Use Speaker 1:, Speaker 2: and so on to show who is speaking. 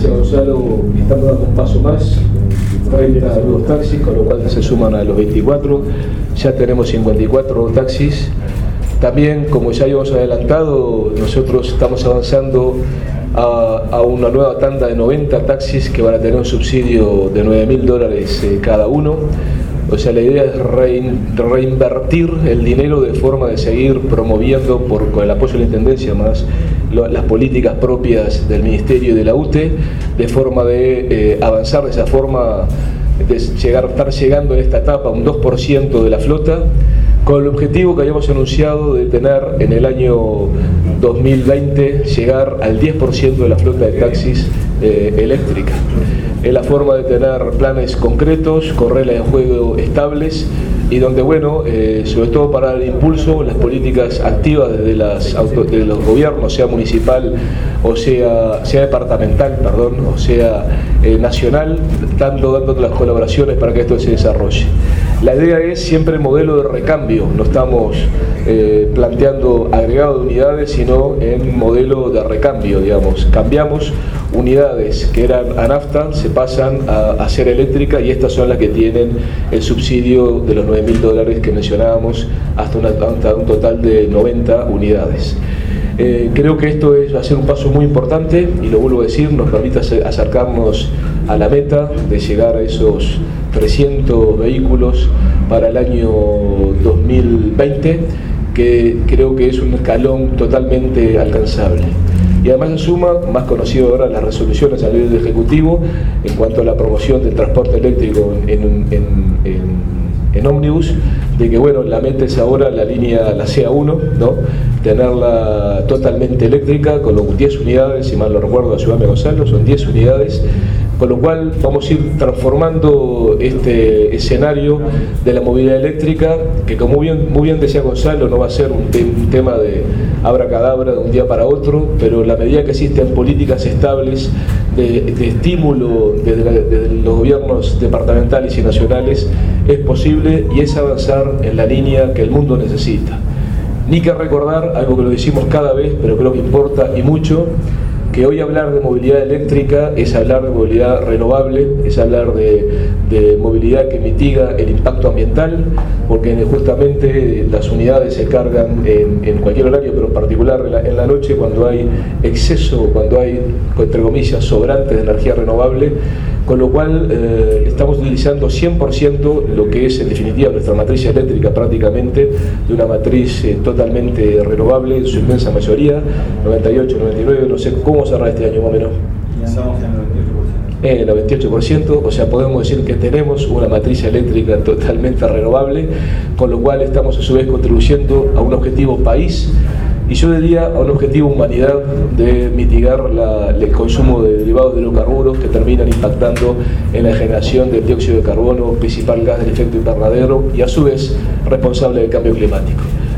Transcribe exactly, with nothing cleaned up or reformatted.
Speaker 1: Gonzalo, estamos dando un paso más, treinta nuevos taxis, con lo cual se suman a los veinticuatro, ya tenemos cincuenta y cuatro taxis. También, como ya habíamos adelantado, nosotros estamos avanzando a, a una nueva tanda de noventa taxis que van a tener un subsidio de nueve mil dólares eh, cada uno. O sea, la idea es rein, reinvertir el dinero de forma de seguir promoviendo, por, con el apoyo de la Intendencia más, lo, las políticas propias del Ministerio y de la U T E, de forma de eh, avanzar de esa forma, de llegar, estar llegando en esta etapa a un dos por ciento de la flota, con el objetivo que habíamos anunciado de tener en el año dos mil veinte, llegar al diez por ciento de la flota de taxis eh, eléctrica. Es la forma de tener planes concretos, con reglas de juego estables y donde, bueno, eh, sobre todo para el impulso, las políticas activas desde las auto, de los gobiernos, sea municipal o sea, sea departamental, perdón, o sea eh, nacional, dando, dando las colaboraciones para que esto se desarrolle. La idea es siempre modelo de recambio, no estamos eh, planteando agregado de unidades, sino en modelo de recambio, digamos. Cambiamos unidades que eran a nafta, se pasan a, a ser eléctrica y estas son las que tienen el subsidio de los nueve mil dólares que mencionábamos, hasta, una, hasta un total de noventa unidades. Eh, creo que esto es, va a ser un paso muy importante y lo vuelvo a decir, nos permite acercarnos a la meta de llegar a esos trescientos vehículos para el año dos mil veinte, que creo que es un escalón totalmente alcanzable. Y además se suma, más conocido ahora, las resoluciones a nivel del Ejecutivo en cuanto a la promoción del transporte eléctrico en, en, en, en en ómnibus, de que bueno, la meta es ahora la línea, la C A uno, ¿no? Tenerla totalmente eléctrica, con los diez unidades, si mal lo recuerdo, ayúdame Gonzalo, son diez unidades, con lo cual vamos a ir transformando este escenario de la movilidad eléctrica, que como bien, muy bien decía Gonzalo, no va a ser un, te un tema de abracadabra de un día para otro, pero en la medida que existen políticas estables de, de estímulo desde, la, desde los gobiernos departamentales y nacionales, es posible y es avanzar en la línea que el mundo necesita. Ni que recordar algo que lo decimos cada vez, pero creo que importa y mucho, que hoy hablar de movilidad eléctrica es hablar de movilidad renovable, es hablar de, de movilidad que mitiga el impacto ambiental, porque justamente las unidades se cargan en, en cualquier horario, pero en particular en la, en la noche, cuando hay exceso, cuando hay, entre comillas, sobrantes de energía renovable, con lo cual eh, estamos utilizando cien por ciento lo que es en definitiva nuestra matriz eléctrica, prácticamente de una matriz eh, totalmente renovable en su inmensa mayoría, noventa y ocho, noventa y nueve, no sé cómo cerrar este año más o menos.
Speaker 2: Estamos en el veintiocho por ciento.
Speaker 1: En el noventa y ocho por ciento, o sea, podemos decir que tenemos una matriz eléctrica totalmente renovable, con lo cual estamos a su vez contribuyendo a un objetivo país, y yo diría a un objetivo humanidad de mitigar la, el consumo de derivados de hidrocarburos que terminan impactando en la generación del dióxido de carbono, principal gas del efecto invernadero y a su vez responsable del cambio climático.